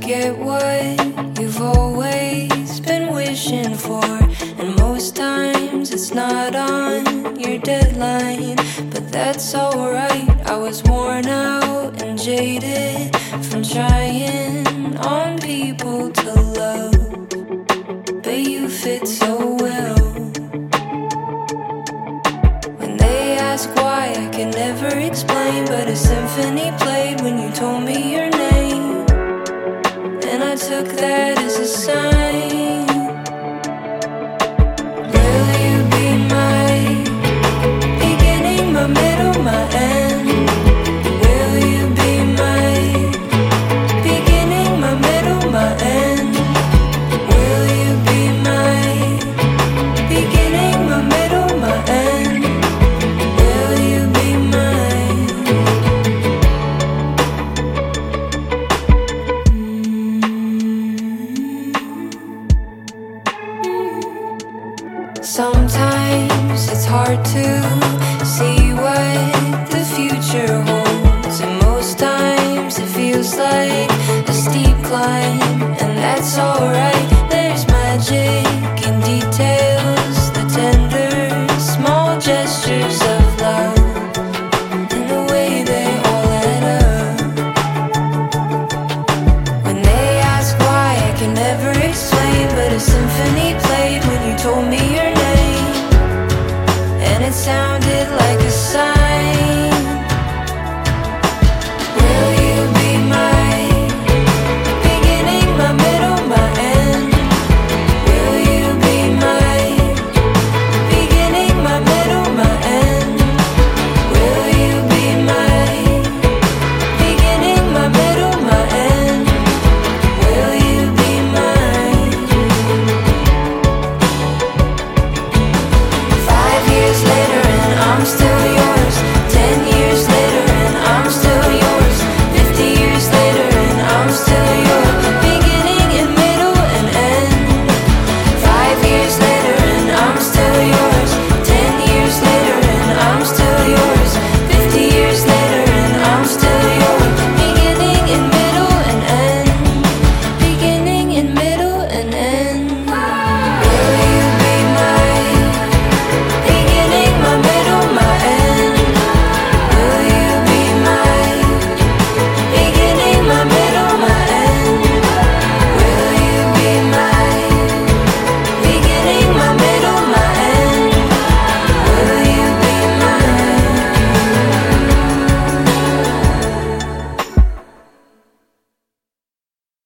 get what you've always been wishing for. And most times it's not on your deadline, but that's alright. I was worn out and jaded from trying on people to love, but you fit so well. When they ask why, I can never explain, but a symphony played when you told me your name, and I took that as a sign. Will you be my beginning, my middle, my end? Will you be my beginning, my middle, my end? Will you be my beginning, my middle, my end? Will you be mine? Sometimes it's hard to